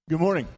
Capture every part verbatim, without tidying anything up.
Good morning.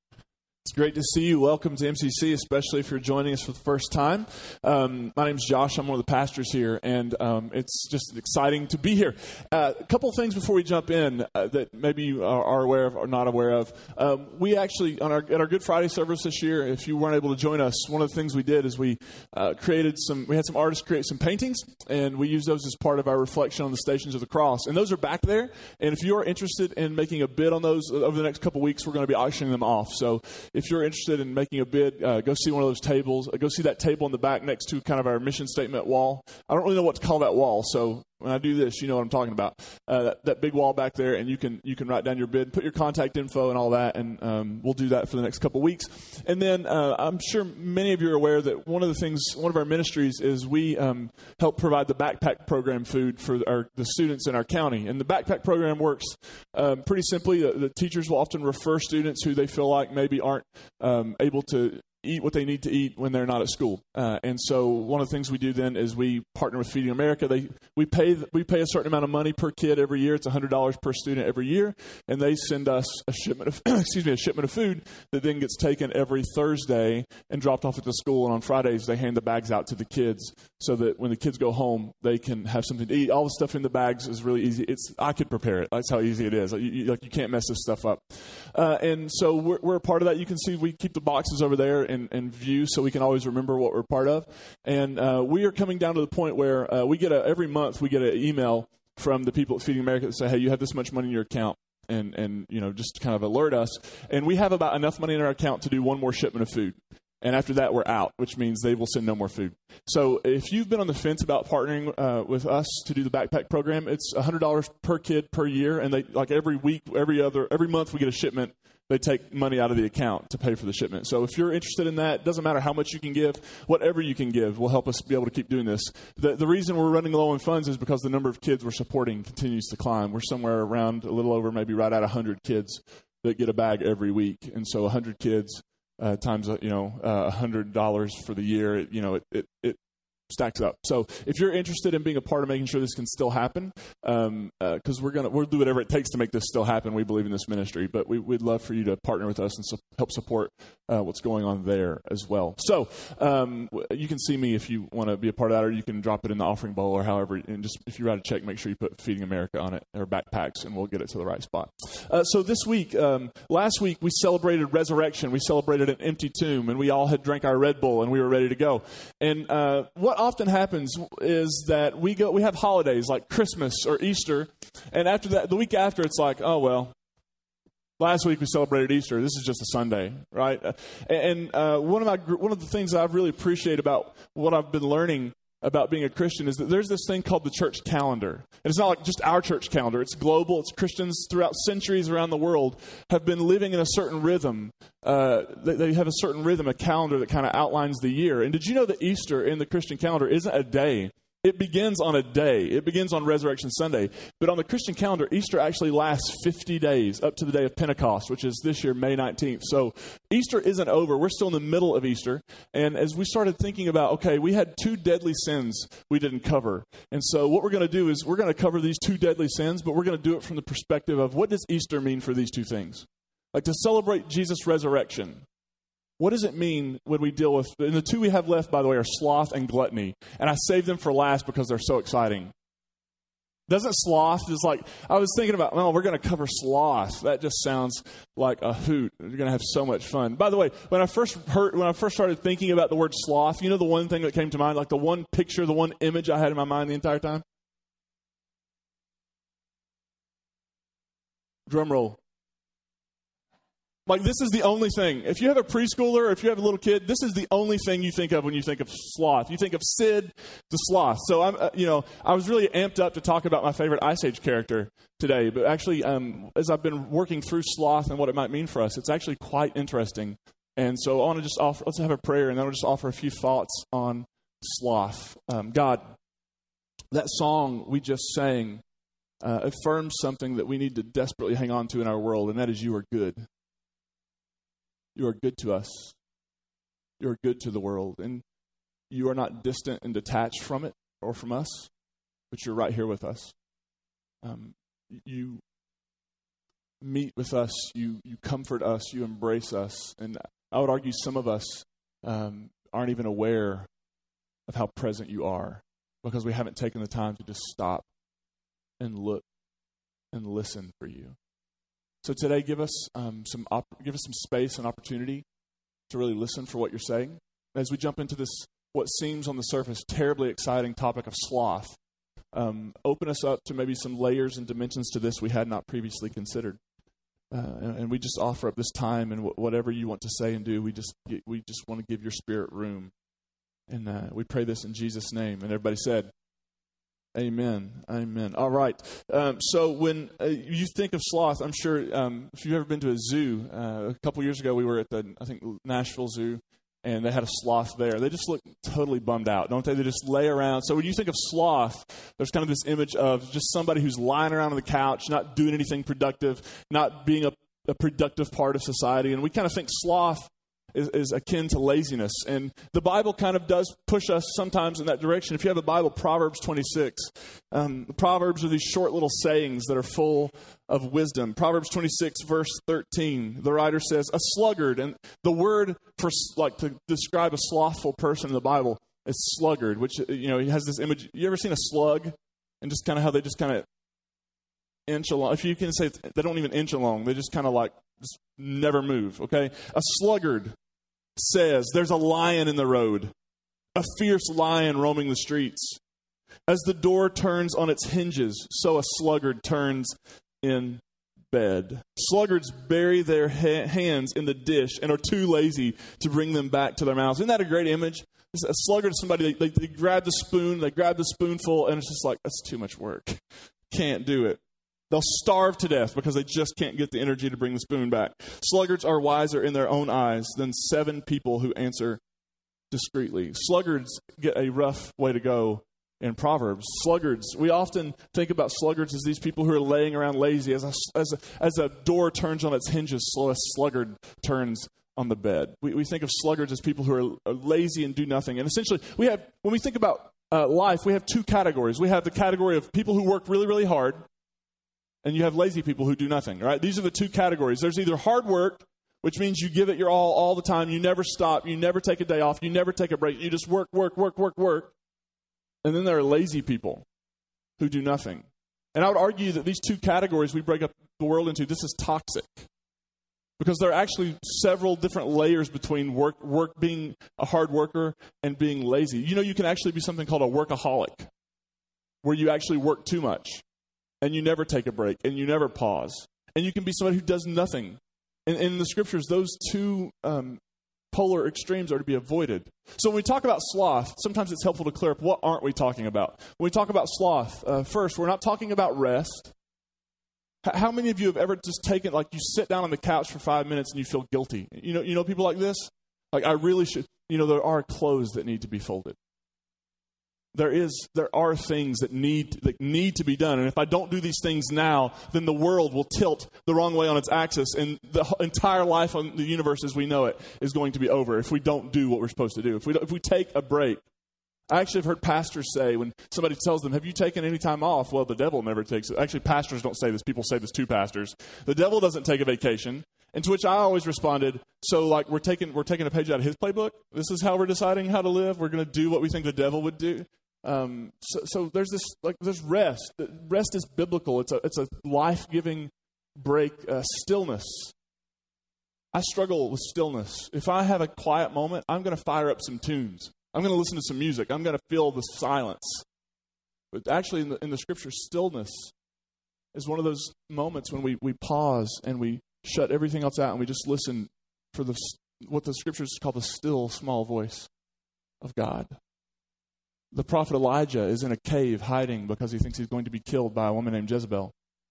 It's great to see you. Welcome to M C C, especially if you're joining us for the first time. Um, my name's Josh. I'm one of the pastors here, and um, it's just exciting to be here. Uh, a couple of things before we jump in uh, that maybe you are, are aware of or not aware of. Um, we actually, on our, at our Good Friday service this year, if you weren't able to join us, one of the things we did is we uh, created some, we had some artists create some paintings, and we used those as part of our reflection on the Stations of the Cross. And those are back there, and if you are interested in making a bid on those over the next couple of weeks, we're going to be auctioning them off. So if you're interested in making a bid, uh, go see one of those tables. Uh, go see that table in the back next to kind of our mission statement wall. I don't really know what to call that wall, so when I do this, you know what I'm talking about. Uh, that, that big wall back there, and you can you can write down your bid, put your contact info and all that, and um, we'll do that for the next couple of weeks. And then uh, I'm sure many of you are aware that one of the things, one of our ministries is we um, help provide the backpack program food for our, the students in our county. And the backpack program works um, pretty simply. The, the teachers will often refer students who they feel like maybe aren't um, able to eat what they need to eat when they're not at school. Uh, and so one of the things we do then is we partner with Feeding America. They we pay we pay a certain amount of money per kid every year. It's one hundred dollars per student every year, and they send us a shipment of excuse me a shipment of food that then gets taken every Thursday and dropped off at the school. And on Fridays they hand the bags out to the kids so that when the kids go home they can have something to eat. All the stuff in the bags is really easy. It's I could prepare it. That's how easy it is. Like you, you, like you can't mess this stuff up. Uh, and so we're, we're a part of that. You can see we keep the boxes over there in, in view so we can always remember what we're part of. And uh, we are coming down to the point where uh, we get a, every month we get an email from the people at Feeding America that say, hey, you have this much money in your account. And, and you know, just kind of alert us. And we have about enough money in our account to do one more shipment of food. And after that, we're out, which means they will send no more food. So if you've been on the fence about partnering uh, with us to do the backpack program, it's one hundred dollars per kid per year. And they like every week, every other, every month we get a shipment. They take money out of the account to pay for the shipment. So if you're interested in that, it doesn't matter how much you can give. Whatever you can give will help us be able to keep doing this. The, the reason we're running low on funds is because the number of kids we're supporting continues to climb. We're somewhere around a little over maybe right at one hundred kids that get a bag every week. And so one hundred kids uh, times, you know, uh, one hundred dollars for the year, it, you know, it, it, it stacks up. So if you're interested in being a part of making sure this can still happen, um, uh, because we're gonna we'll do whatever it takes to make this still happen. We believe in this ministry, but we, we'd love for you to partner with us and su- help support uh, what's going on there as well. So um, you can see me if you want to be a part of that, or you can drop it in the offering bowl, or however. And just if you write a check, make sure you put Feeding America on it or backpacks, and we'll get it to the right spot. Uh, so this week, um, last week we celebrated resurrection. We celebrated an empty tomb, and we all had drank our Red Bull, and we were ready to go. And uh, what often happens is that we go, we have holidays like Christmas or Easter, and after that, the week after, it's like, oh well, last week we celebrated Easter. This is just a Sunday, right? Uh, and uh, one of my one of the things that I really appreciate about what I've been learning about being a Christian is that there's this thing called the church calendar. And it's not like just our church calendar. It's global. It's Christians throughout centuries around the world have been living in a certain rhythm. Uh, they, they have a certain rhythm, a calendar that kind of outlines the year. And did you know that Easter in the Christian calendar isn't a day? It begins on a day. It begins on Resurrection Sunday. But on the Christian calendar, Easter actually lasts fifty days up to the day of Pentecost, which is this year, May nineteenth. So Easter isn't over. We're still in the middle of Easter. And as we started thinking about, okay, we had two deadly sins we didn't cover. And so what we're going to do is we're going to cover these two deadly sins, but we're going to do it from the perspective of what does Easter mean for these two things? Like to celebrate Jesus' resurrection. What does it mean when we deal with, and the two we have left, by the way, are sloth and gluttony. And I saved them for last because they're so exciting. Doesn't sloth, just like, I was thinking about, oh, we're going to cover sloth. That just sounds like a hoot. You're going to have so much fun. By the way, when I first heard, when I first started thinking about the word sloth, you know the one thing that came to mind, like the one picture, the one image I had in my mind the entire time? Drum roll. Like, this is the only thing. If you have a preschooler or if you have a little kid, this is the only thing you think of when you think of sloth. You think of Sid the Sloth. So, I'm, uh, you know, I was really amped up to talk about my favorite Ice Age character today. But actually, um, as I've been working through sloth and what it might mean for us, it's actually quite interesting. And so I want to just offer, let's have a prayer, and then I'll just offer a few thoughts on sloth. Um, God, that song we just sang uh, affirms something that we need to desperately hang on to in our world, and that is you are good. You are good to us. You are good to the world. And you are not distant and detached from it or from us, but you're right here with us. Um, you meet with us, you you comfort us, you embrace us. And I would argue some of us um, aren't even aware of how present you are because we haven't taken the time to just stop and look and listen for you. So today, give us um, some op- give us some space and opportunity to really listen for what you're saying. As we jump into this, what seems on the surface terribly exciting topic of sloth, um, open us up to maybe some layers and dimensions to this we had not previously considered. Uh, and, and we just offer up this time and w- whatever you want to say and do, we just we just want to give your spirit room. And uh, we pray this in Jesus' name. And everybody said, amen. Amen. All right. Um, so when uh, you think of sloth, I'm sure um, if you've ever been to a zoo, uh, a couple years ago we were at the, I think, Nashville Zoo, and they had a sloth there. They just look totally bummed out, don't they? They just lay around. So when you think of sloth, there's kind of this image of just somebody who's lying around on the couch, not doing anything productive, not being a, a productive part of society. And we kind of think sloth is, is akin to laziness. And the Bible kind of does push us sometimes in that direction. If you have a Bible, Proverbs twenty-six. Um, Proverbs are these short little sayings that are full of wisdom. Proverbs twenty-six, verse thirteen, the writer says, a sluggard, and the word for like to describe a slothful person in the Bible is sluggard, which, you know, he has this image. You ever seen a slug? And just kind of how they just kind of inch along. If you can say they don't even inch along, they just kind of like just never move, okay? A sluggard says, there's a lion in the road, a fierce lion roaming the streets. As the door turns on its hinges, so a sluggard turns in bed. Sluggards bury their ha- hands in the dish and are too lazy to bring them back to their mouths. Isn't that a great image? A sluggard is somebody, they, they grab the spoon, they grab the spoonful, and it's just like, that's too much work. Can't do it. They'll starve to death because they just can't get the energy to bring the spoon back. Sluggards are wiser in their own eyes than seven people who answer discreetly. Sluggards get a rough way to go in Proverbs. Sluggards, we often think about sluggards as these people who are laying around lazy. As a, as a, as a door turns on its hinges, so a sluggard turns on the bed. We, we think of sluggards as people who are, are lazy and do nothing. And essentially, we have when we think about uh, life, we have two categories. We have the category of people who work really, really hard, and you have lazy people who do nothing, right? These are the two categories. There's either hard work, which means you give it your all all the time. You never stop. You never take a day off. You never take a break. You just work, work, work, work, work. And then there are lazy people who do nothing. And I would argue that these two categories we break up the world into, this is toxic. Because there are actually several different layers between work, work being a hard worker and being lazy. You know, you can actually be something called a workaholic, where you actually work too much. And you never take a break, and you never pause. And you can be somebody who does nothing. And, and in the scriptures, those two um, polar extremes are to be avoided. So when we talk about sloth, sometimes it's helpful to clear up what aren't we talking about. When we talk about sloth, uh, first, we're not talking about rest. H- how many of you have ever just taken, like you sit down on the couch for five minutes and you feel guilty? You know, you know people like this? Like, I really should, you know, there are clothes that need to be folded. There is, there are things that need that need to be done, and if I don't do these things now, then the world will tilt the wrong way on its axis, and the entire life on the universe as we know it is going to be over if we don't do what we're supposed to do. If we don't, if we take a break, I actually have heard pastors say when somebody tells them, "Have you taken any time off?" Well, the devil never takes it. Actually, pastors don't say this. People say this to pastors. The devil doesn't take a vacation. And to which I always responded, so like we're taking we're taking a page out of his playbook. This is how we're deciding how to live. We're going to do what we think the devil would do. Um, so, so there's this, like, there's rest. Rest is biblical. It's a, it's a life-giving break. Uh, stillness. I struggle with stillness. If I have a quiet moment, I'm going to fire up some tunes. I'm going to listen to some music. I'm going to feel the silence. But actually, in the, in the scripture, stillness is one of those moments when we, we pause and we shut everything else out and we just listen for the what the scriptures call the still, small voice of God. The prophet Elijah is in a cave hiding because he thinks he's going to be killed by a woman named Jezebel.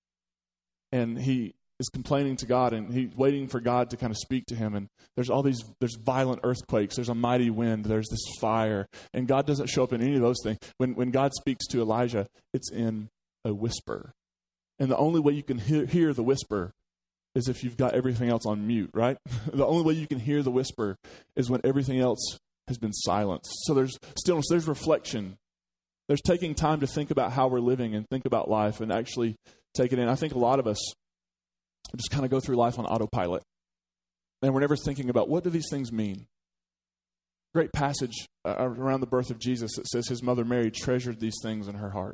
And he is complaining to God, and he's waiting for God to kind of speak to him. And there's all these, there's violent earthquakes, there's a mighty wind, there's this fire. And God doesn't show up in any of those things. When, when God speaks to Elijah, it's in a whisper. And the only way you can hear, hear the whisper is if you've got everything else on mute, right? The only way you can hear the whisper is when everything else has been silenced. So there's stillness, there's reflection. There's taking time to think about how we're living and think about life and actually take it in. I think a lot of us we just kind of go through life on autopilot. And we're never thinking about, what do these things mean? Great passage uh, around the birth of Jesus that says his mother Mary treasured these things in her heart.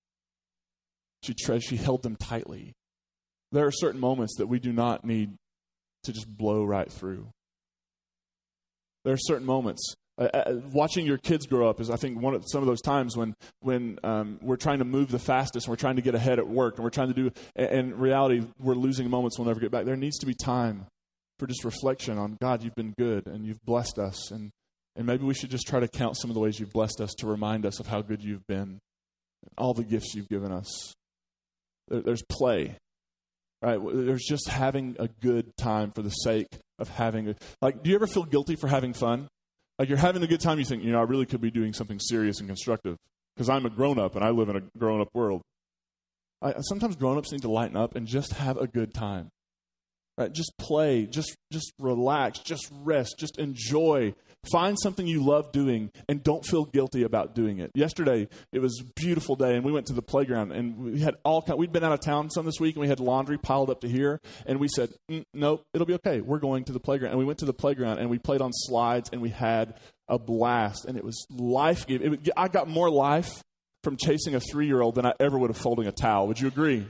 She tre- she held them tightly. There are certain moments that we do not need to just blow right through. There are certain moments. Uh, uh, watching your kids grow up is, I think, one of some of those times when when um, we're trying to move the fastest and we're trying to get ahead at work and we're trying to do, and in reality, we're losing moments we'll never get back. There needs to be time for just reflection on, God, you've been good and you've blessed us. And, and maybe we should just try to count some of the ways you've blessed us to remind us of how good you've been, all the gifts you've given us. There, there's play, right? There's just having a good time for the sake of having a, like, do you ever feel guilty for having fun? Like, you're having a good time, you think, you know, I really could be doing something serious and constructive because I'm a grown-up and I live in a grown-up world. I, sometimes grown-ups need to lighten up and just have a good time. Right? Just play, just just relax, just rest, just enjoy. Find something you love doing and don't feel guilty about doing it. Yesterday, it was a beautiful day, and we went to the playground, and we had all kind, we'd been out of town some this week, and we had laundry piled up to here, and we said, mm, nope, it'll be okay. We're going to the playground. And we went to the playground, and we played on slides, and we had a blast, and it was life-giving. It, I got more life from chasing a three-year-old than I ever would have folding a towel. Would you agree?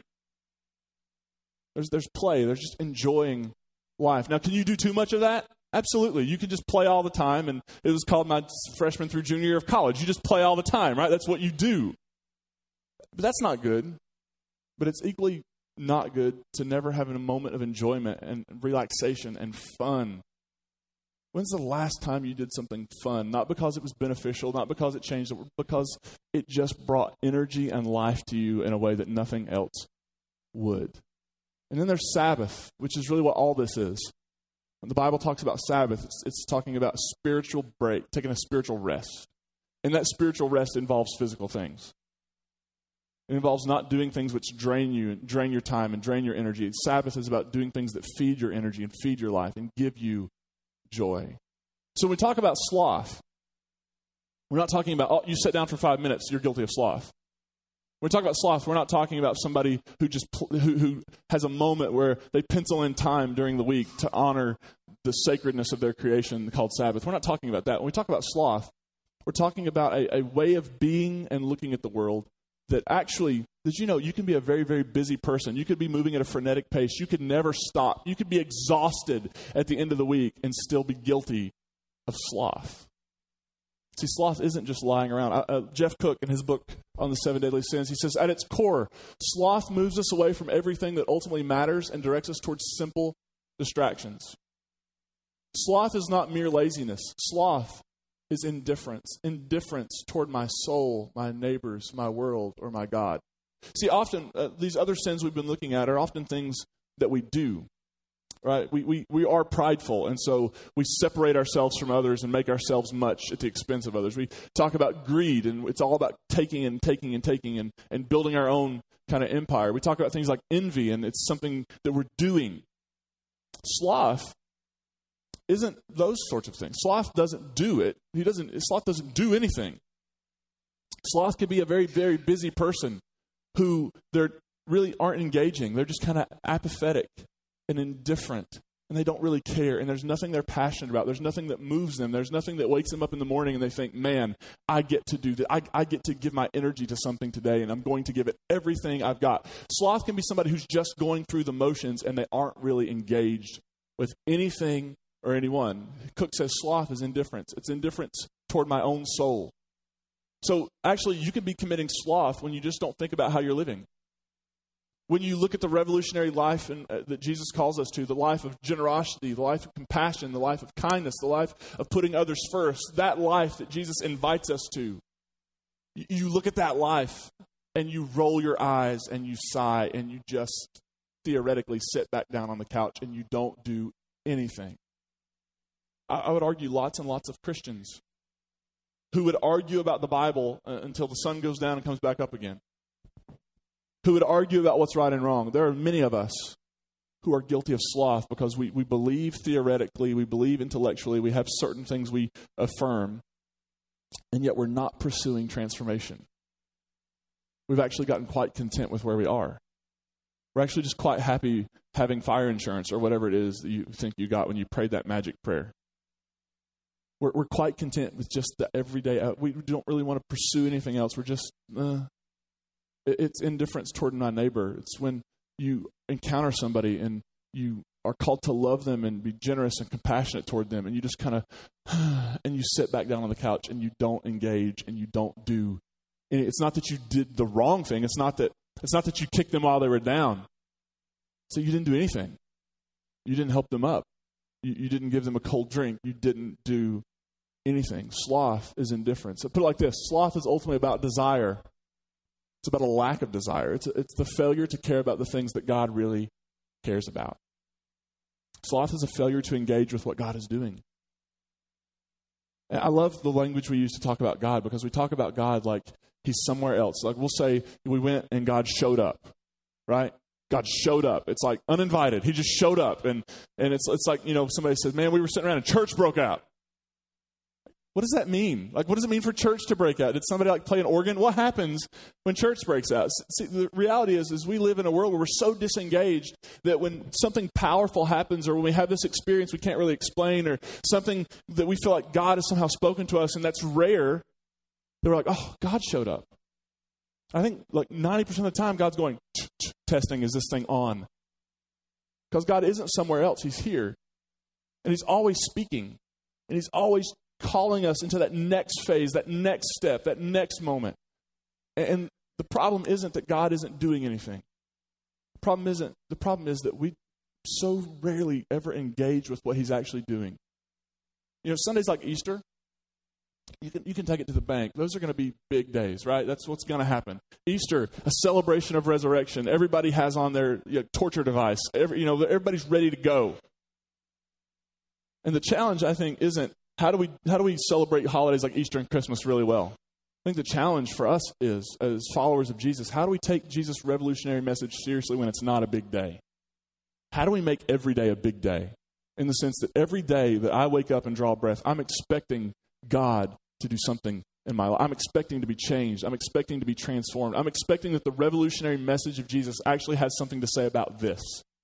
There's there's play. There's just enjoying life. Now, can you do too much of that? Absolutely. You can just play all the time, and it was called my freshman through junior year of college. You just play all the time, right? That's what you do. But that's not good. But it's equally not good to never have a moment of enjoyment and relaxation and fun. When's the last time you did something fun? Not because it was beneficial, not because it changed, but because it just brought energy and life to you in a way that nothing else would. And then there's Sabbath, which is really what all this is. When the Bible talks about Sabbath, it's, it's talking about spiritual break, taking a spiritual rest. And that spiritual rest involves physical things. It involves not doing things which drain you, drain your time, and drain your energy. Sabbath is about doing things that feed your energy and feed your life and give you joy. So when we talk about sloth, we're not talking about, oh, you sit down for five minutes, you're guilty of sloth. When we talk about sloth, we're not talking about somebody who just who, who has a moment where they pencil in time during the week to honor the sacredness of their creation called Sabbath. We're not talking about that. When we talk about sloth, we're talking about a, a way of being and looking at the world that actually, did you know, you can be a very, very busy person. You could be moving at a frenetic pace. You could never stop. You could be exhausted at the end of the week and still be guilty of sloth. See, sloth isn't just lying around. Uh, uh, Jeff Cook, in his book on the seven deadly sins, he says, at its core, sloth moves us away from everything that ultimately matters and directs us towards simple distractions. Sloth is not mere laziness. Sloth is indifference. Indifference toward my soul, my neighbors, my world, or my God. See, often, uh, these other sins we've been looking at are often things that we do. Right? We, we we are prideful, and so we separate ourselves from others and make ourselves much at the expense of others. We talk about greed, and it's all about taking and taking and taking and, and building our own kind of empire. We talk about things like envy, and it's something that we're doing. Sloth isn't those sorts of things. Sloth doesn't do it. He doesn't. Sloth doesn't do anything. Sloth can be a very, very busy person who they really aren't engaging. They're just kind of apathetic and indifferent, and they don't really care, and there's nothing they're passionate about. There's nothing that moves them. There's nothing that wakes them up in the morning and they think, man, I get to do that. I, I get to give my energy to something today, and I'm going to give it everything I've got. Sloth can be somebody who's just going through the motions, and they aren't really engaged with anything or anyone. Cook says sloth is indifference. It's indifference toward my own soul. So actually, you can be committing sloth when you just don't think about how you're living. When you look at the revolutionary life and, uh, that Jesus calls us to, the life of generosity, the life of compassion, the life of kindness, the life of putting others first, that life that Jesus invites us to, you, you look at that life and you roll your eyes and you sigh and you just theoretically sit back down on the couch and you don't do anything. I, I would argue lots and lots of Christians who would argue about the Bible uh, until the sun goes down and comes back up again, who would argue about what's right and wrong. There are many of us who are guilty of sloth because we, we believe theoretically, we believe intellectually, we have certain things we affirm, and yet we're not pursuing transformation. We've actually gotten quite content with where we are. We're actually just quite happy having fire insurance or whatever it is that you think you got when you prayed that magic prayer. We're, we're quite content with just the everyday. Uh, we don't really want to pursue anything else. We're just, uh, it, it's indifference toward my neighbor. It's when you encounter somebody and you are called to love them and be generous and compassionate toward them, and you just kind of, and you sit back down on the couch and you don't engage and you don't do. And it's not that you did the wrong thing. It's not that it's not that you kicked them while they were down. So you didn't do anything. You didn't help them up. You, you didn't give them a cold drink. You didn't do anything. Sloth is indifference. So put it like this: sloth is ultimately about desire. It's about a lack of desire. It's it's the failure to care about the things that God really cares about. Sloth is a failure to engage with what God is doing. And I love the language we use to talk about God, because we talk about God like he's somewhere else. Like we'll say we went and God showed up, right? God showed up. It's like uninvited. He just showed up. And, and it's it's like, you know, somebody says, man, we were sitting around and church broke out. What does that mean? Like, what does it mean for church to break out? Did somebody like play an organ? What happens when church breaks out? See, the reality is, is we live in a world where we're so disengaged that when something powerful happens, or when we have this experience we can't really explain, or something that we feel like God has somehow spoken to us, and that's rare, they're like, oh, God showed up. I think like ninety percent of the time God's going, testing, is this thing on? Because God isn't somewhere else. He's here. And he's always speaking. And he's always calling us into that next phase, that next step, that next moment. And the problem isn't that God isn't doing anything. The problem isn't, the problem is that we so rarely ever engage with what he's actually doing. You know, Sundays like Easter, you can you can take it to the bank. Those are going to be big days, right? That's what's going to happen. Easter, a celebration of resurrection. Everybody has on their you know, torture device. Every, you know, everybody's ready to go. And the challenge, I think, isn't how do we how do we celebrate holidays like Easter and Christmas really well? I think the challenge for us is, as followers of Jesus, how do we take Jesus' revolutionary message seriously when it's not a big day? How do we make every day a big day? In the sense that every day that I wake up and draw a breath, I'm expecting God to do something in my life. I'm expecting to be changed. I'm expecting to be transformed. I'm expecting that the revolutionary message of Jesus actually has something to say about this.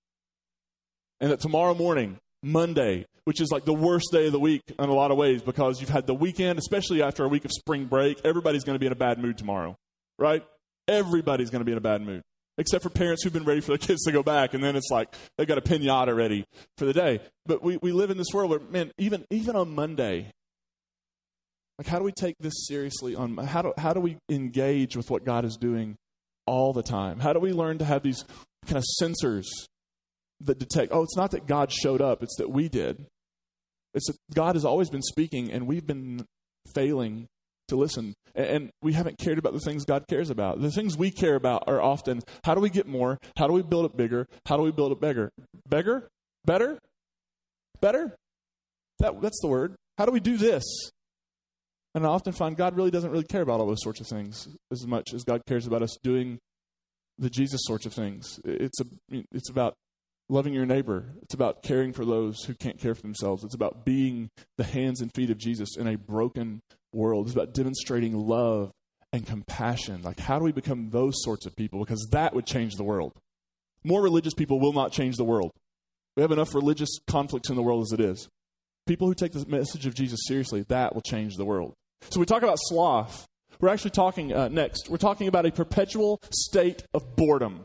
And that tomorrow morning, Monday, which is like the worst day of the week in a lot of ways, because you've had the weekend, especially after a week of spring break, everybody's going to be in a bad mood tomorrow, right? Everybody's going to be in a bad mood, except for parents who've been ready for their kids to go back, and then it's like they got a pinata ready for the day. But we, we live in this world where, man, even even on Monday, like how do we take this seriously? On how do how do we engage with what God is doing all the time? How do we learn to have these kind of sensors that detect, oh, it's not that God showed up, it's that we did. It's that God has always been speaking, and we've been failing to listen. And, and we haven't cared about the things God cares about. The things we care about are often, how do we get more? How do we build it bigger? How do we build it bigger? Bigger? Better? Better? That, that's the word. How do we do this? And I often find God really doesn't really care about all those sorts of things as much as God cares about us doing the Jesus sorts of things. It's a, it's about loving your neighbor. It's about caring for those who can't care for themselves. It's about being the hands and feet of Jesus in a broken world. It's about demonstrating love and compassion. Like, how do we become those sorts of people? Because that would change the world. More religious people will not change the world. We have enough religious conflicts in the world as it is. People who take the message of Jesus seriously, that will change the world. So we talk about sloth. We're actually talking uh, next. We're talking about a perpetual state of boredom.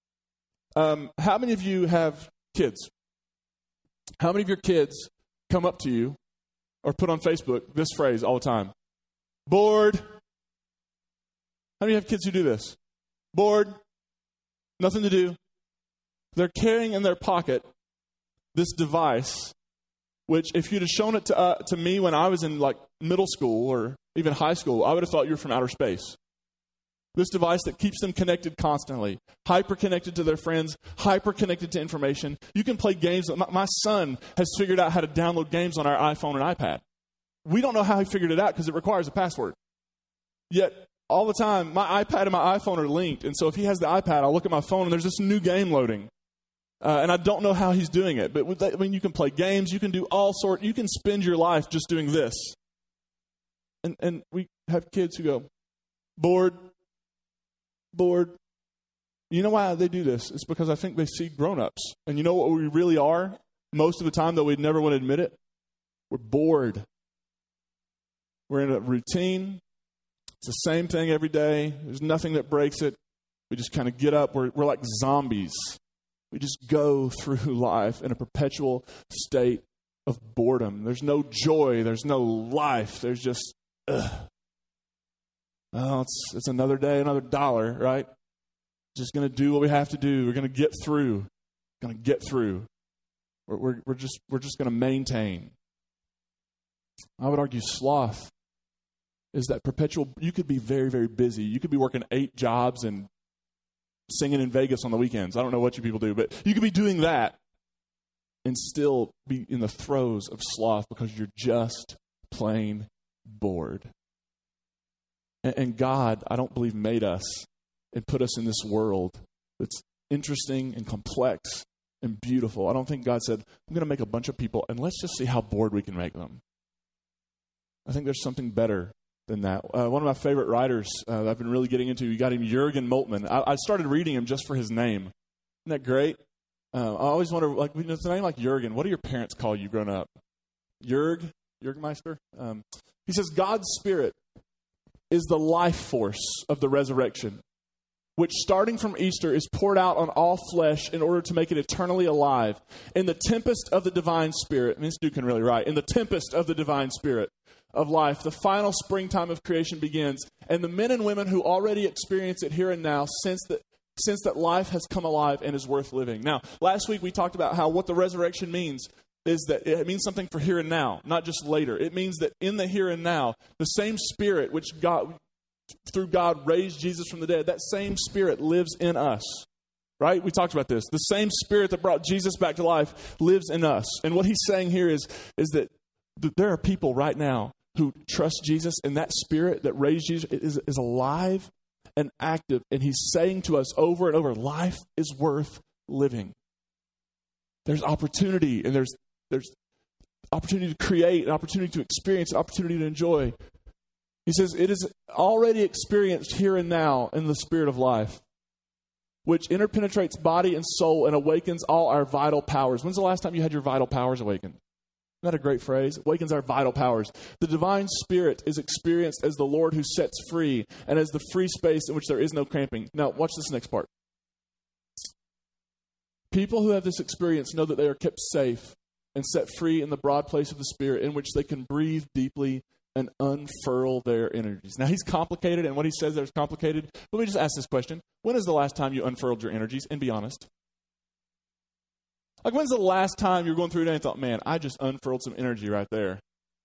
Um, how many of you have kids? How many of your kids come up to you or put on Facebook this phrase all the time? Bored. How many have kids who do this? Bored. Nothing to do. They're carrying in their pocket this device, which if you'd have shown it to uh, to me when I was in like middle school or even high school, I would have thought you were from outer space. This device that keeps them connected constantly, hyper-connected to their friends, hyper-connected to information. You can play games. My, my son has figured out how to download games on our iPhone and iPad. We don't know how he figured it out because it requires a password. Yet, all the time, my iPad and my iPhone are linked. And so if he has the iPad, I'll look at my phone and there's this new game loading. Uh, and I don't know how he's doing it. But with that, I mean, you can play games. You can do all sorts. You can spend your life just doing this. And, and we have kids who go, bored. Bored. You know why they do this? It's because I think they see grown-ups. And you know what we really are? Most of the time, though we'd never want to admit it, we're bored. We're in a routine. It's the same thing every day. There's nothing that breaks it. We just kind of get up. We're, we're like zombies. We just go through life in a perpetual state of boredom. There's no joy. There's no life. There's just, ugh. Well, it's, it's another day, another dollar, right? Just going to do what we have to do. We're going to get through. Going to get through. We're, we're, we're just, we're just going to maintain. I would argue sloth is that perpetual, you could be very, very busy. You could be working eight jobs and singing in Vegas on the weekends. I don't know what you people do, but you could be doing that and still be in the throes of sloth because you're just plain bored. And, and God, I don't believe, made us and put us in this world that's interesting and complex and beautiful. I don't think God said, I'm going to make a bunch of people and let's just see how bored we can make them. I think there's something better than that. Uh, one of my favorite writers uh, that I've been really getting into, you got him, Jürgen Moltmann. I, I started reading him just for his name. Isn't that great? Uh, I always wonder, like, you know, it's a name like Jürgen. What do your parents call you growing up? Jürg? Jürgmeister? Um, he says, God's Spirit is the life force of the resurrection, which starting from Easter is poured out on all flesh in order to make it eternally alive. In the tempest of the divine Spirit, and this dude can really write, in the tempest of the divine Spirit of life, the final springtime of creation begins, and the men and women who already experience it here and now sense that sense that life has come alive and is worth living. Now, last week we talked about how what the resurrection means is that it means something for here and now, not just later. It means that in the here and now, the same Spirit which God, through God, raised Jesus from the dead, that same Spirit lives in us. Right? We talked about this. The same Spirit that brought Jesus back to life lives in us. And what he's saying here is, is that th- there are people right now who trust Jesus, and that Spirit that raised Jesus is, is alive and active. And he's saying to us over and over, life is worth living. There's opportunity, and there's there's opportunity to create, an opportunity to experience, an opportunity to enjoy. He says it is already experienced here and now in the Spirit of life, which interpenetrates body and soul and awakens all our vital powers. When's the last time you had your vital powers awakened? Isn't that a great phrase? Awakens our vital powers. The divine Spirit is experienced as the Lord who sets free and as the free space in which there is no cramping. Now, watch this next part. People who have this experience know that they are kept safe and set free in the broad place of the Spirit in which they can breathe deeply and unfurl their energies. Now, he's complicated, and what he says there is complicated. Let me just ask this question. When is the last time you unfurled your energies? And be honest. Like, when's the last time you were going through it and thought, man, I just unfurled some energy right there?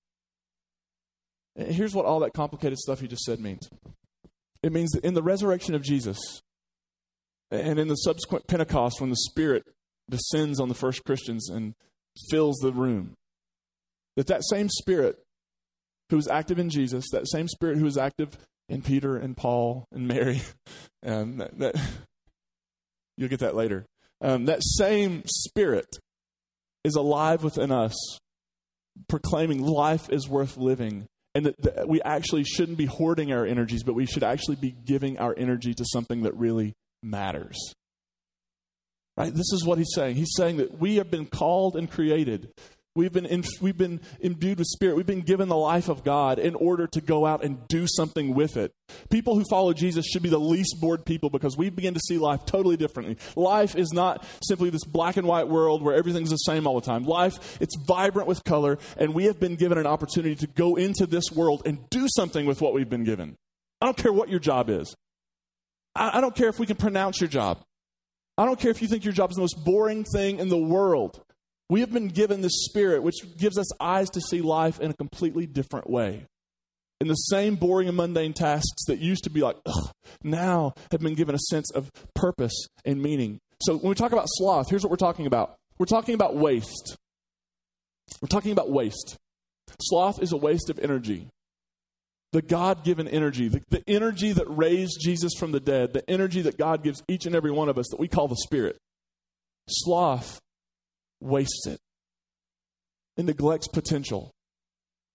Here's what all that complicated stuff he just said means. It means that in the resurrection of Jesus and in the subsequent Pentecost, when the Spirit descends on the first Christians and fills the room, that that same Spirit who was active in Jesus, that same Spirit who was active in Peter and Paul and Mary, and that, that you'll get that later. Um, that same Spirit is alive within us, proclaiming life is worth living, and that, that we actually shouldn't be hoarding our energies, but we should actually be giving our energy to something that really matters. Right? This is what he's saying. He's saying that we have been called and created. We've been in, we've been imbued with Spirit. We've been given the life of God in order to go out and do something with it. People who follow Jesus should be the least bored people because we begin to see life totally differently. Life is not simply this black and white world where everything's the same all the time. Life, it's vibrant with color, and we have been given an opportunity to go into this world and do something with what we've been given. I don't care what your job is. I, I don't care if we can pronounce your job. I don't care if you think your job is the most boring thing in the world. We have been given this Spirit, which gives us eyes to see life in a completely different way. And the same boring and mundane tasks that used to be like, ugh, now have been given a sense of purpose and meaning. So when we talk about sloth, here's what we're talking about. We're talking about waste. We're talking about waste. Sloth is a waste of energy. The God-given energy, the, the energy that raised Jesus from the dead, the energy that God gives each and every one of us that we call the Spirit. Sloth wastes it. It neglects potential.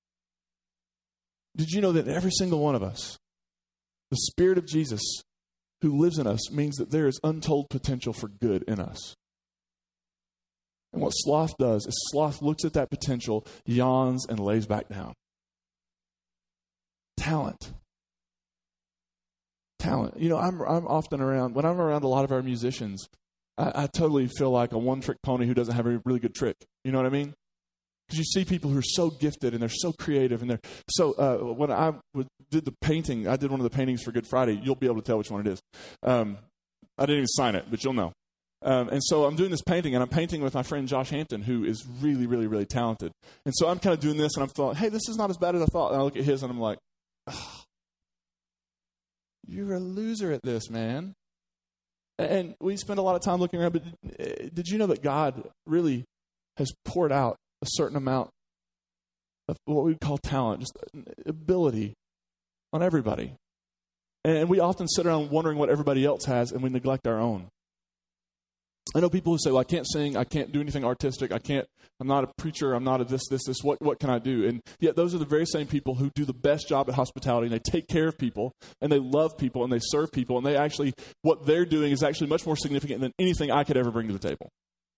Did you know that every single one of us, the Spirit of Jesus who lives in us means that there is untold potential for good in us. And what sloth does is sloth looks at that potential, yawns, and lays back down. Talent. Talent. You know, I'm I'm often around, when I'm around a lot of our musicians, I, I totally feel like a one-trick pony who doesn't have a really good trick. You know what I mean? Because you see people who are so gifted and they're so creative and they're so. Uh, when I w- did the painting, I did one of the paintings for Good Friday. You'll be able to tell which one it is. Um, I didn't even sign it, but you'll know. Um, and so I'm doing this painting, and I'm painting with my friend Josh Hampton, who is really, really, really talented. And so I'm kind of doing this, and I'm thought, hey, this is not as bad as I thought. And I look at his, and I'm like, oh, you're a loser at this, man. And we spend a lot of time looking around, but did you know that God really has poured out a certain amount of what we call talent, just ability on everybody? And we often sit around wondering what everybody else has, and we neglect our own. I know people who say, well, I can't sing, I can't do anything artistic, I can't, I'm not a preacher, I'm not a this, this, this, what, what can I do? And yet those are the very same people who do the best job at hospitality, and they take care of people, and they love people, and they serve people, and they actually, what they're doing is actually much more significant than anything I could ever bring to the table.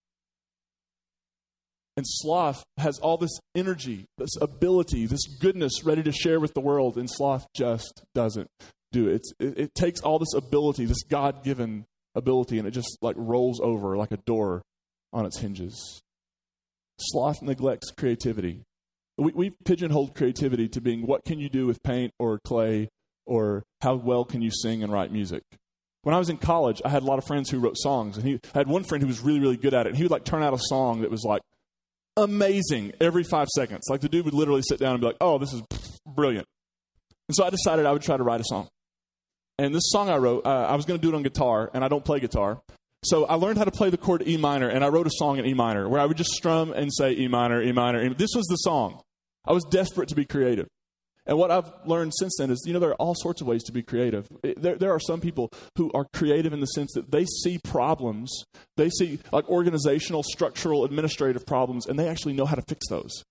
And sloth has all this energy, this ability, this goodness ready to share with the world, and sloth just doesn't do it. It's, it, it takes all this ability, this God-given ability, and it just like rolls over like a door on its hinges. Sloth neglects creativity. We, we pigeonholed creativity to being what can you do with paint or clay, or how well can you sing and write music. When I was in college, I had a lot of friends who wrote songs, and he I had one friend who was really, really good at it, and he would like turn out a song that was like amazing every five seconds. Like the dude would literally sit down and be like, oh, this is brilliant. And so I decided I would try to write a song. And this song I wrote, uh, I was going to do it on guitar, and I don't play guitar. So I learned how to play the chord E minor, and I wrote a song in E minor where I would just strum and say E minor, E minor. E- this was the song. I was desperate to be creative. And what I've learned since then is, you know, there are all sorts of ways to be creative. It, there, there are some people who are creative in the sense that they see problems, they see like organizational, structural, administrative problems, and they actually know how to fix those.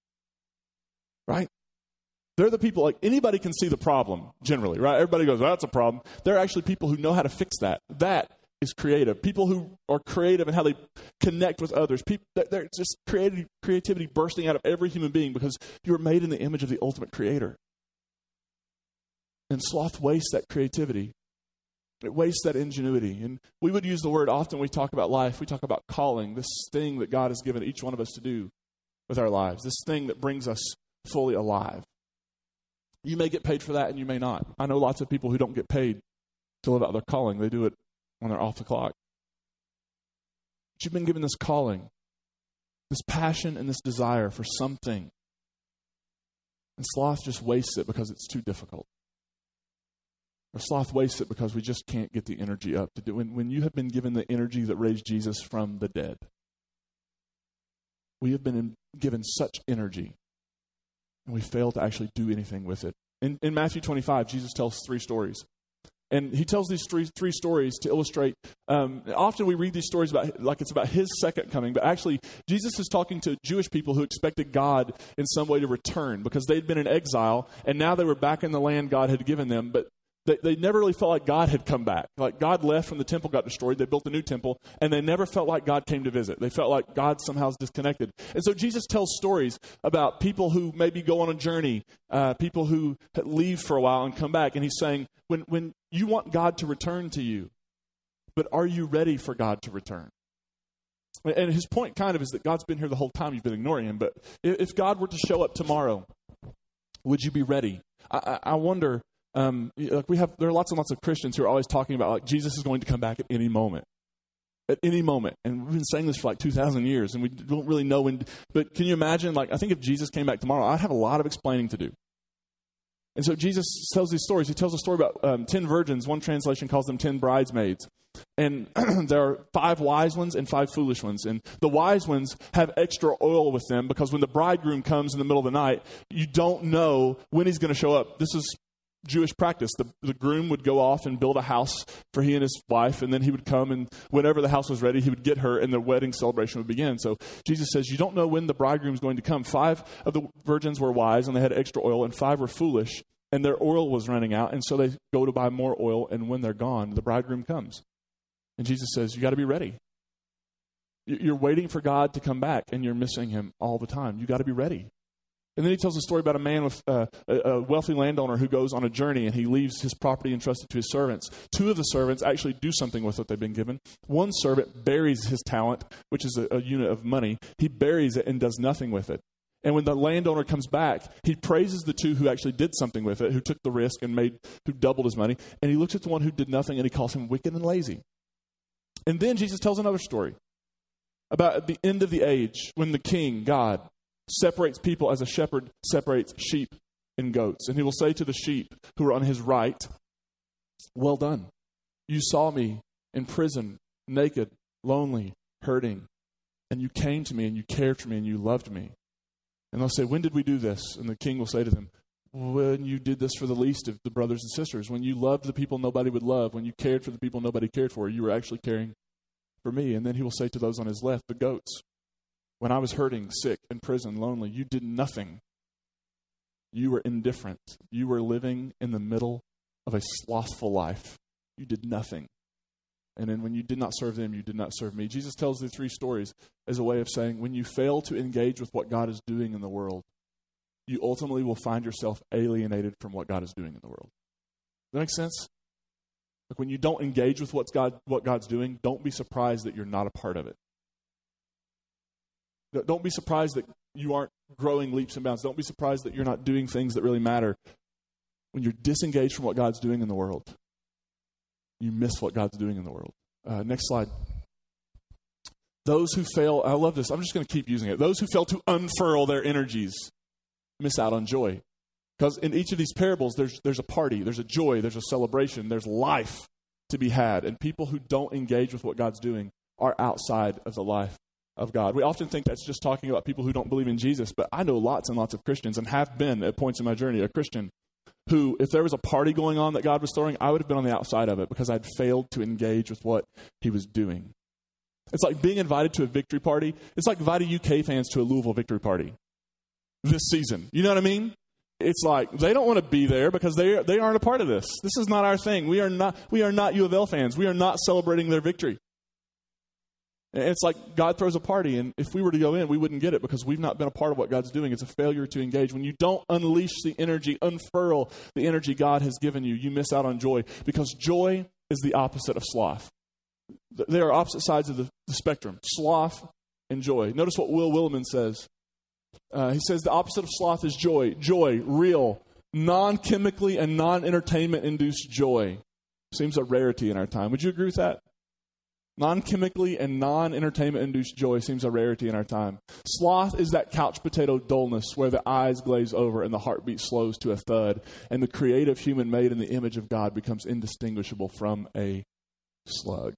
Right? They're the people, like anybody can see the problem generally, right? Everybody goes, that's a problem. There are actually people who know how to fix that. That is creative. People who are creative in how they connect with others. People, they're just creative, creativity bursting out of every human being because you are made in the image of the ultimate creator. And sloth wastes that creativity. It wastes that ingenuity. And we would use the word, often we talk about life, we talk about calling, this thing that God has given each one of us to do with our lives, this thing that brings us fully alive. You may get paid for that and you may not. I know lots of people who don't get paid to live out their calling. They do it when they're off the clock. But you've been given this calling, this passion and this desire for something. And sloth just wastes it because it's too difficult. Or sloth wastes it because we just can't get the energy up to do it. When, when you have been given the energy that raised Jesus from the dead, we have been in, given such energy, and we fail to actually do anything with it. In, in Matthew twenty-five, Jesus tells three stories. And he tells these three three stories to illustrate, um, often we read these stories about like it's about his second coming, but actually Jesus is talking to Jewish people who expected God in some way to return because they'd been in exile, and now they were back in the land God had given them, but They, they never really felt like God had come back. Like God left when the temple got destroyed. They built a new temple, and they never felt like God came to visit. They felt like God somehow is disconnected. And so Jesus tells stories about people who maybe go on a journey, uh, people who leave for a while and come back. And he's saying, when, when you want God to return to you, but are you ready for God to return? And his point kind of is that God's been here the whole time. You've been ignoring him. But if God were to show up tomorrow, would you be ready? I, I, I wonder... Um, like we have, there are lots and lots of Christians who are always talking about like Jesus is going to come back at any moment, at any moment. And we've been saying this for like two thousand years, and we don't really know when. But can you imagine? Like I think if Jesus came back tomorrow, I'd have a lot of explaining to do. And so Jesus tells these stories. He tells a story about um, ten virgins. One translation calls them ten bridesmaids. And there are five wise ones and five foolish ones. And the wise ones have extra oil with them because when the bridegroom comes in the middle of the night, you don't know when he's going to show up. This is Jewish practice. The, the groom would go off and build a house for he and his wife, and then he would come, and whenever the house was ready, he would get her, and the wedding celebration would begin. So Jesus says, you don't know when the bridegroom is going to come. Five of the virgins were wise, and they had extra oil, and five were foolish. and their oil was running out, and so they go to buy more oil, and when they're gone, the bridegroom comes. And Jesus says, you got to be ready. You're waiting for God to come back, and you're missing him all the time. You got to be ready. And then he tells a story about a man with uh, a, a wealthy landowner who goes on a journey, and he leaves his property entrusted to his servants. Two of the servants actually do something with what they've been given. One servant buries his talent, which is a, a unit of money. He buries it and does nothing with it. And when the landowner comes back, he praises the two who actually did something with it, who took the risk and made, who doubled his money. And he looks at the one who did nothing, and he calls him wicked and lazy. And then Jesus tells another story about at the end of the age, when the king, God, separates people as a shepherd separates sheep and goats. And he will say to the sheep who are on his right, well done. You saw me in prison, naked, lonely, hurting, and you came to me and you cared for me and you loved me. And they'll say, when did we do this? And the king will say to them, when you did this for the least of the brothers and sisters, when you loved the people nobody would love, when you cared for the people nobody cared for, you were actually caring for me. And then he will say to those on his left, the goats, when I was hurting, sick, in prison, lonely, you did nothing. You were indifferent. You were living in the middle of a slothful life. You did nothing. And then when you did not serve them, you did not serve me. Jesus tells the three stories as a way of saying, when you fail to engage with what God is doing in the world, you ultimately will find yourself alienated from what God is doing in the world. Does that make sense? Like when you don't engage with what's God, what God's doing, don't be surprised that you're not a part of it. Don't be surprised that you aren't growing leaps and bounds. Don't be surprised that you're not doing things that really matter. When you're disengaged from what God's doing in the world, you miss what God's doing in the world. Uh, next slide. Those who fail, I love this. I'm just going to keep using it. Those who fail to unfurl their energies miss out on joy. Because in each of these parables, there's there's a party, there's a joy, there's a celebration, there's life to be had. And people who don't engage with what God's doing are outside of the life of God. We often think that's just talking about people who don't believe in Jesus, but I know lots and lots of Christians, and have been at points in my journey a Christian, who, if there was a party going on that God was throwing, I would have been on the outside of it because I'd failed to engage with what he was doing. It's like being invited to a victory party. It's like inviting U K fans to a Louisville victory party this season. You know what I mean? It's like they don't want to be there because they they aren't a part of this. This is not our thing. We are not we are not U of L fans. We are not celebrating their victory. It's like God throws a party, and if we were to go in, we wouldn't get it because we've not been a part of what God's doing. It's a failure to engage. When you don't unleash the energy, unfurl the energy God has given you, you miss out on joy, because joy is the opposite of sloth. They are opposite sides of the, the spectrum, sloth and joy. Notice what Will Willimon says. Uh, he says the opposite of sloth is joy. Joy, real, non-chemically and non-entertainment induced joy. Seems a rarity in our time. Would you agree with that? Non-chemically and non-entertainment-induced joy seems a rarity in our time. Sloth is that couch potato dullness where the eyes glaze over and the heartbeat slows to a thud, and the creative human made in the image of God becomes indistinguishable from a slug.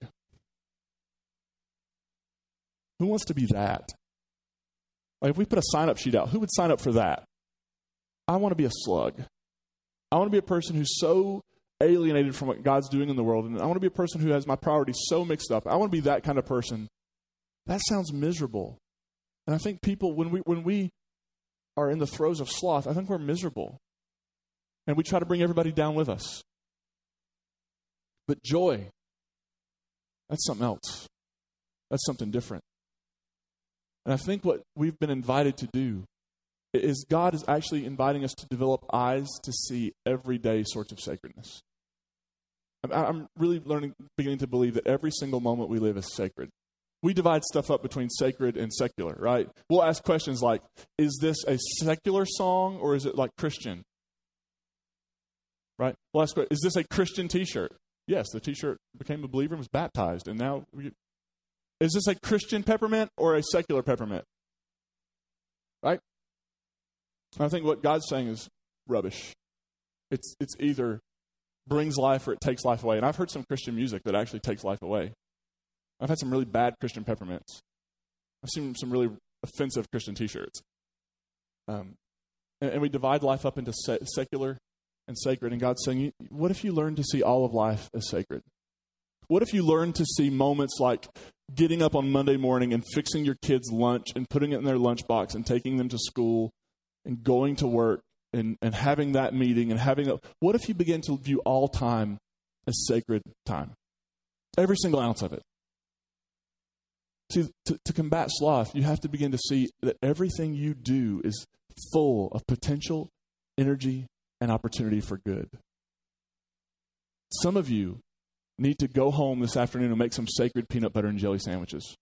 Who wants to be that? Like if we put a sign-up sheet out, who would sign up for that? I want to be a slug. I want to be a person who's so alienated from what God's doing in the world, and I want to be a person who has my priorities so mixed up. I want to be that kind of person. That sounds miserable. And I think people, when we when we are in the throes of sloth, I think we're miserable. And we try to bring everybody down with us. But joy, that's something else. That's something different. And I think what we've been invited to do is God is actually inviting us to develop eyes to see everyday sorts of sacredness. I'm really learning, beginning to believe that every single moment we live is sacred. We divide stuff up between sacred and secular, right? We'll ask questions like, is this a secular song or is it like Christian? Right? We'll ask, is this a Christian t-shirt? Yes, the t-shirt became a believer and was baptized. And now, we, is this a Christian peppermint or a secular peppermint? Right? I think what God's saying is rubbish. It's it's either brings life or it takes life away. And I've heard some Christian music that actually takes life away. I've had some really bad Christian peppermints. I've seen some really offensive Christian t-shirts. Um, and, and we divide life up into se- secular and sacred. And God's saying, what if you learn to see all of life as sacred? What if you learn to see moments like getting up on Monday morning and fixing your kids' lunch and putting it in their lunchbox and taking them to school and going to work and, and having that meeting and having a, what if you begin to view all time as sacred time? Every single ounce of it. See, to, to combat sloth, you have to begin to see that everything you do is full of potential, energy, and opportunity for good. Some of you need to go home this afternoon and make some sacred peanut butter and jelly sandwiches.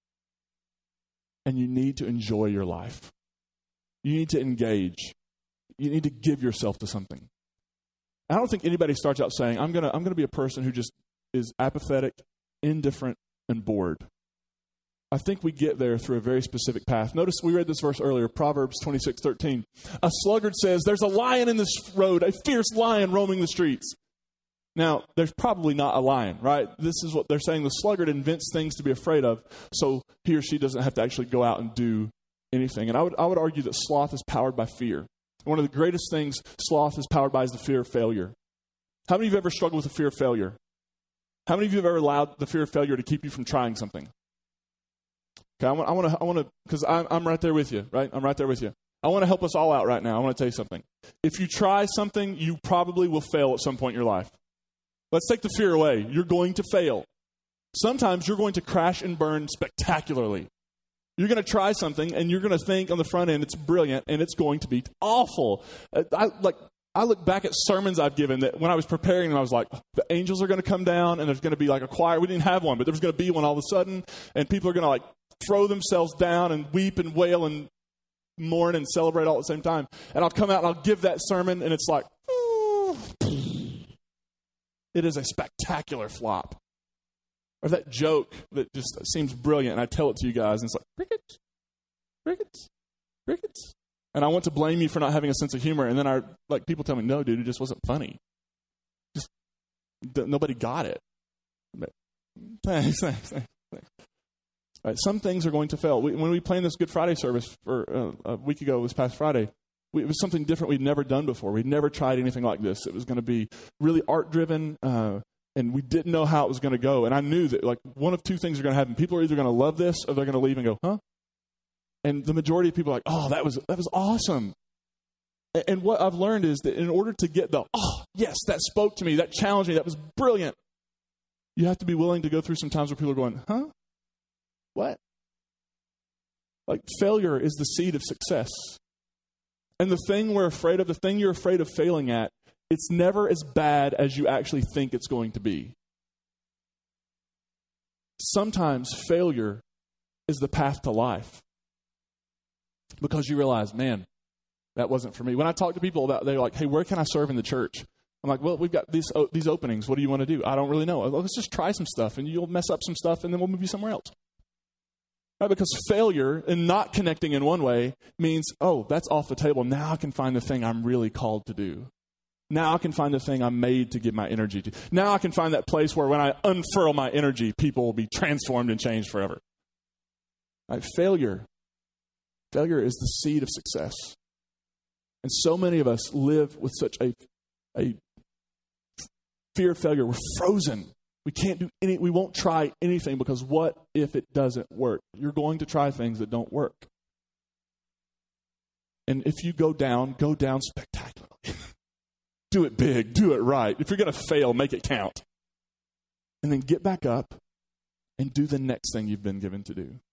And you need to enjoy your life. You need to engage. You need to give yourself to something. I don't think anybody starts out saying, I'm gonna, I'm gonna be a person who just is apathetic, indifferent, and bored. I think we get there through a very specific path. Notice we read this verse earlier, Proverbs twenty-six thirteen. A sluggard says, there's a lion in this road, a fierce lion roaming the streets. Now, there's probably not a lion, right? This is what they're saying. The sluggard invents things to be afraid of, so he or she doesn't have to actually go out and do anything. And I would, I would argue that sloth is powered by fear. One of the greatest things sloth is powered by is the fear of failure. How many of you have ever struggled with the fear of failure? How many of you have ever allowed the fear of failure to keep you from trying something? Okay, I want, I want to, I want to, because I'm, I'm right there with you, right? I'm right there with you. I want to help us all out right now. I want to tell you something. If you try something, you probably will fail at some point in your life. Let's take the fear away. You're going to fail. Sometimes you're going to crash and burn spectacularly. You're going to try something, and you're going to think on the front end it's brilliant, and it's going to be awful. I, like, I look back at sermons I've given that when I was preparing them, I was like, the angels are going to come down, and there's going to be like a choir. We didn't have one, but there was going to be one all of a sudden, and people are going to like throw themselves down and weep and wail and mourn and celebrate all at the same time. And I'll come out and I'll give that sermon, and it's like, ooh. It is a spectacular flop. Or that joke that just seems brilliant, and I tell it to you guys, and it's like, crickets, crickets, crickets. And I want to blame you for not having a sense of humor, and then I like people tell me, no, dude, it just wasn't funny. Just th- nobody got it. But, thanks, thanks, thanks. thanks. All right, some things are going to fail. We, when we planned this Good Friday service for uh, a week ago, this past Friday, we, it was something different we'd never done before. We'd never tried anything like this. It was going to be really art-driven, uh, and we didn't know how it was going to go. And I knew that like one of two things are going to happen. People are either going to love this or they're going to leave and go, huh? And the majority of people are like, oh, that was that was awesome. And, and what I've learned is that in order to get the, oh, yes, that spoke to me, that challenged me, that was brilliant, you have to be willing to go through some times where people are going, huh? What? Like failure is the seed of success. And the thing we're afraid of, the thing you're afraid of failing at, it's never as bad as you actually think it's going to be. Sometimes failure is the path to life. Because you realize, man, that wasn't for me. When I talk to people about, they're like, hey, where can I serve in the church? I'm like, well, we've got these oh, these openings. What do you want to do? I don't really know. Let's just try some stuff, and you'll mess up some stuff, and then we'll move you somewhere else. Right? Because failure and not connecting in one way means, oh, that's off the table. Now I can find the thing I'm really called to do. Now I can find the thing I'm made to give my energy to. Now I can find that place where when I unfurl my energy, people will be transformed and changed forever. Right? Failure. Failure is the seed of success. And so many of us live with such a, a fear of failure. We're frozen. We can't do any, we won't try anything because what if it doesn't work? You're going to try things that don't work. And if you go down, go down spectacularly. Do it big, do it right. If you're going to fail, make it count. And then get back up and do the next thing you've been given to do.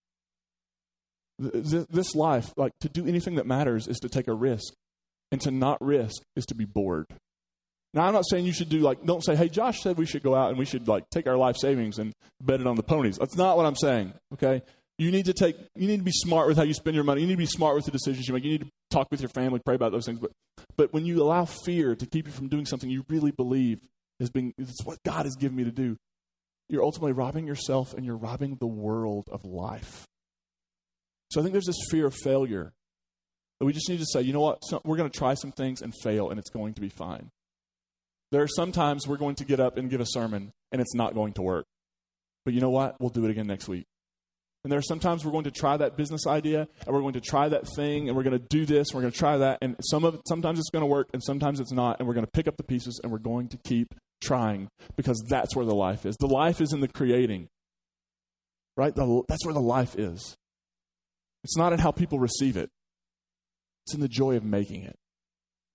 This life, like to do anything that matters is to take a risk. And to not risk is to be bored. Now, I'm not saying you should do like, don't say, hey, Josh said we should go out and we should like take our life savings and bet it on the ponies. That's not what I'm saying, okay? You need to take, you need to be smart with how you spend your money. You need to be smart with the decisions you make. You need to talk with your family, pray about those things. But but when you allow fear to keep you from doing something you really believe is being, it's what God has given me to do, you're ultimately robbing yourself and you're robbing the world of life. So I think there's this fear of failure that we just need to say, you know what, so we're going to try some things and fail and it's going to be fine. There are some times we're going to get up and give a sermon and it's not going to work. But you know what? We'll do it again next week. And there are sometimes we're going to try that business idea and we're going to try that thing and we're going to do this and we're going to try that. And some of it, sometimes it's going to work and sometimes it's not. And we're going to pick up the pieces and we're going to keep trying because that's where the life is. The life is in the creating, right? The, that's where the life is. It's not in how people receive it. It's in the joy of making it.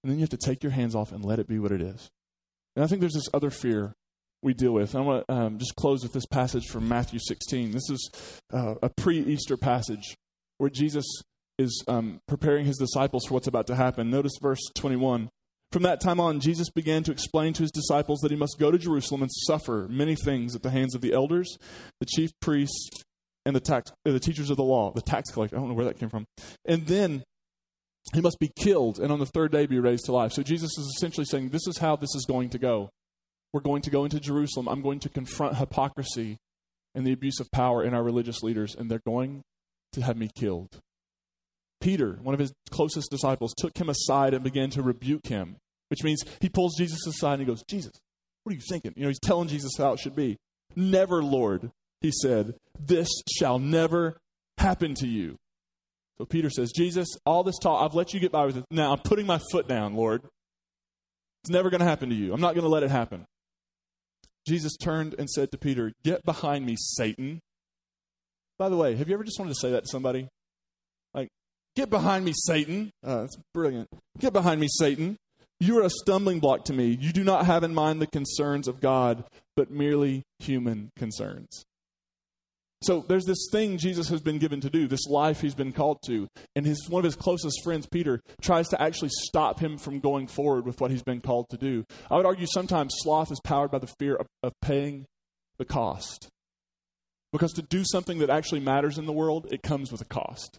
And then you have to take your hands off and let it be what it is. And I think there's this other fear we deal with. And I want to um, just close with this passage from Matthew sixteen. This is uh, a pre-Easter passage where Jesus is um, preparing his disciples for what's about to happen. Notice verse twenty-one. From that time on, Jesus began to explain to his disciples that he must go to Jerusalem and suffer many things at the hands of the elders, the chief priests, and the tax, uh, the teachers of the law, the tax collector. I don't know where that came from. And then he must be killed, and on the third day be raised to life. So Jesus is essentially saying, this is how this is going to go. We're going to go into Jerusalem. I'm going to confront hypocrisy and the abuse of power in our religious leaders, and they're going to have me killed. Peter, one of his closest disciples, took him aside and began to rebuke him, which means he pulls Jesus aside and he goes, Jesus, what are you thinking? You know, he's telling Jesus how it should be. Never, Lord, he said, this shall never happen to you. So Peter says, Jesus, all this talk, I've let you get by with it. Now I'm putting my foot down, Lord. It's never going to happen to you. I'm not going to let it happen. Jesus turned and said to Peter, get behind me, Satan. By the way, have you ever just wanted to say that to somebody? Like, get behind me, Satan. Uh, that's brilliant. Get behind me, Satan. You are a stumbling block to me. You do not have in mind the concerns of God, but merely human concerns. So there's this thing Jesus has been given to do, this life he's been called to. And his one of his closest friends, Peter, tries to actually stop him from going forward with what he's been called to do. I would argue sometimes sloth is powered by the fear of, of paying the cost. Because to do something that actually matters in the world, it comes with a cost.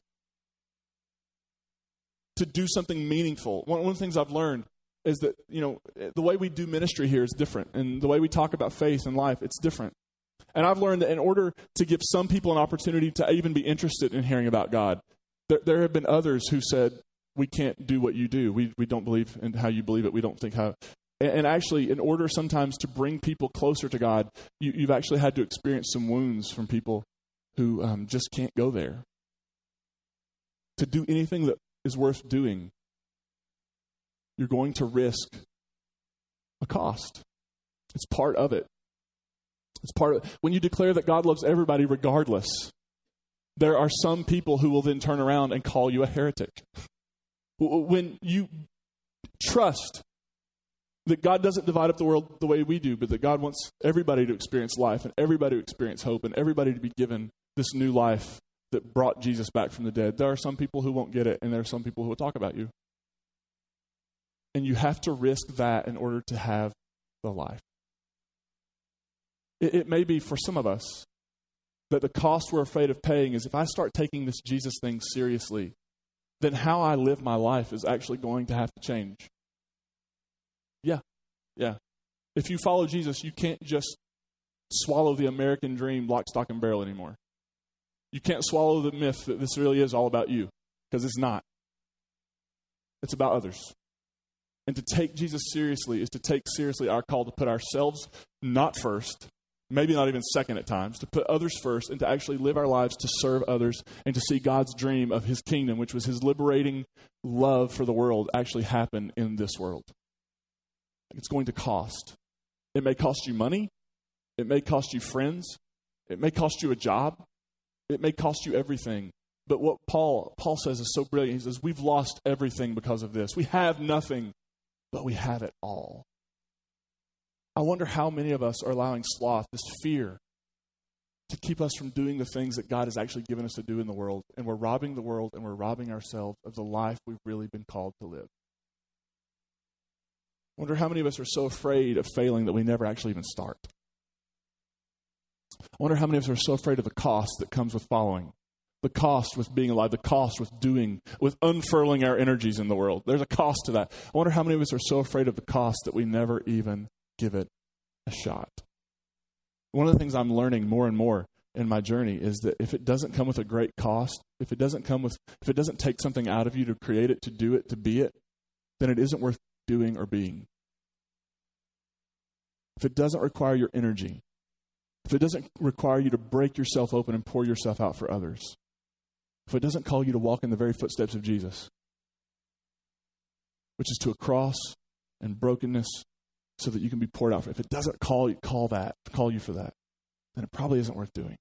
To do something meaningful. One, one of the things I've learned is that, you know, the way we do ministry here is different. And the way we talk about faith and life, it's different. And I've learned that in order to give some people an opportunity to even be interested in hearing about God, there, there have been others who said, we can't do what you do. We we don't believe in how you believe it. We don't think how. And, and actually, in order sometimes to bring people closer to God, you, you've actually had to experience some wounds from people who um, just can't go there. To do anything that is worth doing, you're going to risk a cost. It's part of it. It's part of, when you declare that God loves everybody regardless, there are some people who will then turn around and call you a heretic. When you trust that God doesn't divide up the world the way we do, but that God wants everybody to experience life and everybody to experience hope and everybody to be given this new life that brought Jesus back from the dead, there are some people who won't get it, and there are some people who will talk about you. And you have to risk that in order to have the life. It, it may be for some of us that the cost we're afraid of paying is if I start taking this Jesus thing seriously, then how I live my life is actually going to have to change. Yeah, yeah. If you follow Jesus, you can't just swallow the American dream lock, stock, and barrel anymore. You can't swallow the myth that this really is all about you, because it's not. It's about others. And to take Jesus seriously is to take seriously our call to put ourselves not first, maybe not even second at times, to put others first and to actually live our lives to serve others and to see God's dream of his kingdom, which was his liberating love for the world, actually happen in this world. It's going to cost. It may cost you money. It may cost you friends. It may cost you a job. It may cost you everything. But what Paul Paul says is so brilliant. He says, we've lost everything because of this. We have nothing, but we have it all. I wonder how many of us are allowing sloth, this fear, to keep us from doing the things that God has actually given us to do in the world. And we're robbing the world and we're robbing ourselves of the life we've really been called to live. I wonder how many of us are so afraid of failing that we never actually even start. I wonder how many of us are so afraid of the cost that comes with following. The cost with being alive, the cost with doing, with unfurling our energies in the world. There's a cost to that. I wonder how many of us are so afraid of the cost that we never even give it a shot. One of the things I'm learning more and more in my journey is that if it doesn't come with a great cost, if it doesn't come with, if it doesn't take something out of you to create it, to do it, to be it, then it isn't worth doing or being. If it doesn't require your energy, if it doesn't require you to break yourself open and pour yourself out for others, if it doesn't call you to walk in the very footsteps of Jesus, which is to a cross and brokenness so that you can be poured out for, if it doesn't call you, call that, call you for that, then it probably isn't worth doing.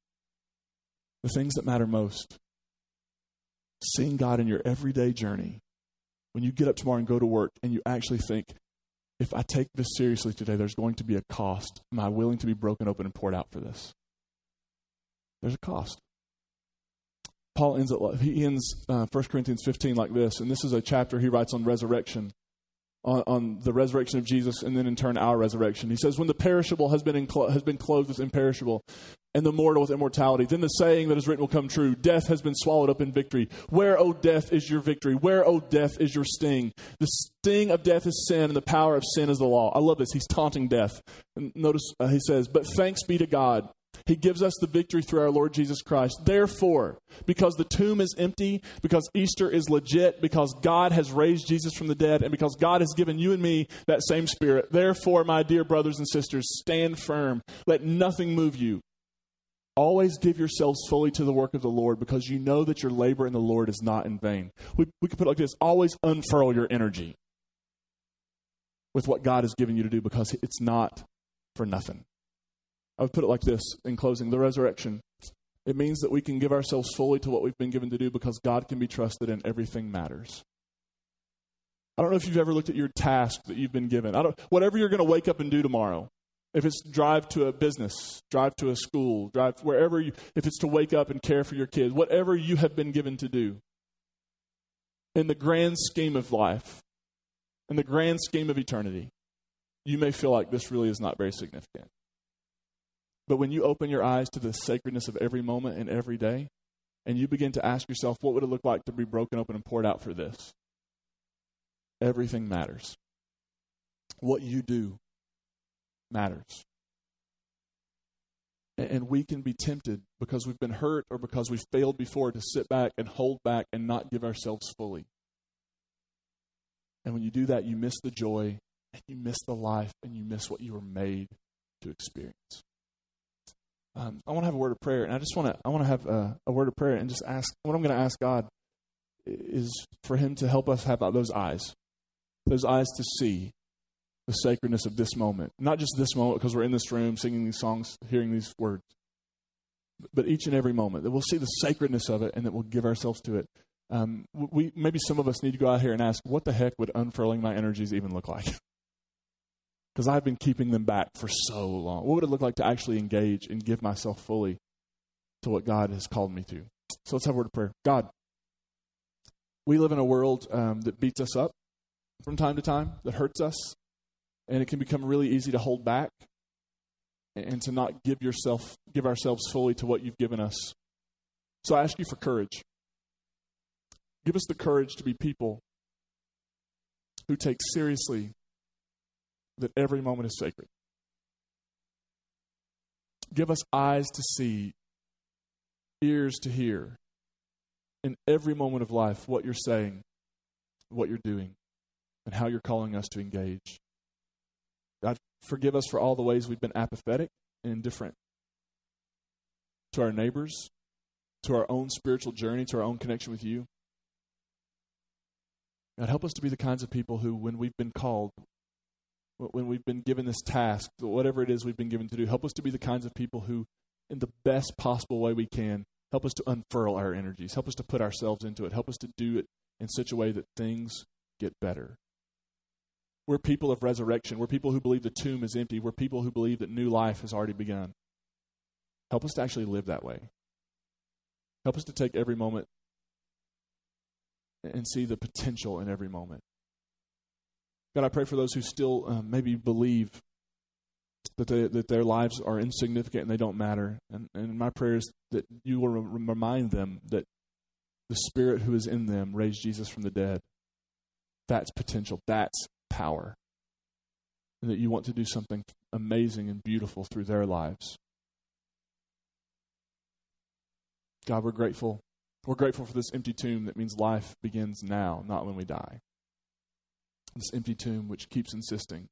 The things that matter most, seeing God in your everyday journey, when you get up tomorrow and go to work and you actually think, if I take this seriously today, there's going to be a cost. Am I willing to be broken open and poured out for this? There's a cost. Paul ends it, he ends uh, First Corinthians fifteen like this, and this is a chapter he writes on resurrection, on, on the resurrection of Jesus, and then in turn our resurrection. He says, when the perishable has been enclo- has been clothed with imperishable, and the mortal with immortality, then the saying that is written will come true. Death has been swallowed up in victory. Where, O death, is your victory? Where, O death, is your sting? The sting of death is sin, and the power of sin is the law. I love this. He's taunting death. And notice uh, he says, but thanks be to God. He gives us the victory through our Lord Jesus Christ. Therefore, because the tomb is empty, because Easter is legit, because God has raised Jesus from the dead, and because God has given you and me that same Spirit, therefore, my dear brothers and sisters, stand firm. Let nothing move you. Always give yourselves fully to the work of the Lord, because you know that your labor in the Lord is not in vain. We, we could put it like this. Always unfurl your energy with what God has given you to do, because it's not for nothing. I would put it like this in closing. The resurrection, it means that we can give ourselves fully to what we've been given to do, because God can be trusted and everything matters. I don't know if you've ever looked at your task that you've been given. I don't, whatever you're going to wake up and do tomorrow, if it's drive to a business, drive to a school, drive wherever you, if it's to wake up and care for your kids, whatever you have been given to do, in the grand scheme of life, in the grand scheme of eternity, you may feel like this really is not very significant. But when you open your eyes to the sacredness of every moment and every day, and you begin to ask yourself, what would it look like to be broken open and poured out for this? Everything matters. What you do matters. And we can be tempted, because we've been hurt or because we've failed before, to sit back and hold back and not give ourselves fully. And when you do that, you miss the joy, and you miss the life, and you miss what you were made to experience. Um, I want to have a word of prayer, and I just want to I want to have a, a word of prayer and just ask, what I'm going to ask God is for Him to help us have those eyes, those eyes to see the sacredness of this moment. Not just this moment because we're in this room singing these songs, hearing these words, but each and every moment, that we'll see the sacredness of it and that we'll give ourselves to it. Um, we maybe some of us need to go out here and ask, what the heck would unfurling my energies even look like? Because I've been keeping them back for so long. What would it look like to actually engage and give myself fully to what God has called me to? So let's have a word of prayer. God, we live in a world um, that beats us up from time to time, that hurts us, and it can become really easy to hold back and to not give yourself, give ourselves fully to what you've given us. So I ask you for courage. Give us the courage to be people who take seriously that every moment is sacred. Give us eyes to see, ears to hear, in every moment of life, what you're saying, what you're doing, and how you're calling us to engage. God, forgive us for all the ways we've been apathetic and indifferent to our neighbors, to our own spiritual journey, to our own connection with you. God, help us to be the kinds of people who, when we've been called, when we've been given this task, whatever it is we've been given to do, help us to be the kinds of people who, in the best possible way we can, help us to unfurl our energies, help us to put ourselves into it, help us to do it in such a way that things get better. We're people of resurrection. We're people who believe the tomb is empty. We're people who believe that new life has already begun. Help us to actually live that way. Help us to take every moment and see the potential in every moment. God, I pray for those who still uh, maybe believe that they, that their lives are insignificant and they don't matter. And, and my prayer is that you will re- remind them that the Spirit who is in them raised Jesus from the dead. That's potential. That's power. And that you want to do something amazing and beautiful through their lives. God, we're grateful. We're grateful for this empty tomb that means life begins now, not when we die. This empty tomb which keeps insisting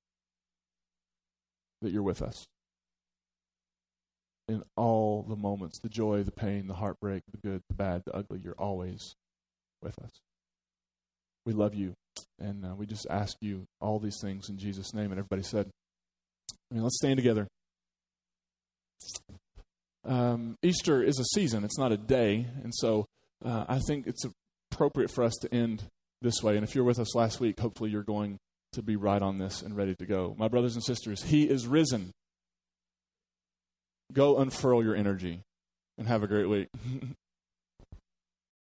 that you're with us. In all the moments, the joy, the pain, the heartbreak, the good, the bad, the ugly, you're always with us. We love you, and uh, we just ask you all these things in Jesus' name. And everybody said, I mean, let's stand together. Um, Easter is a season. It's not a day. And so uh, I think it's appropriate for us to end this way. And if you're with us last week, hopefully you're going to be right on this and ready to go. My brothers and sisters, He is risen. Go unfurl your energy and have a great week.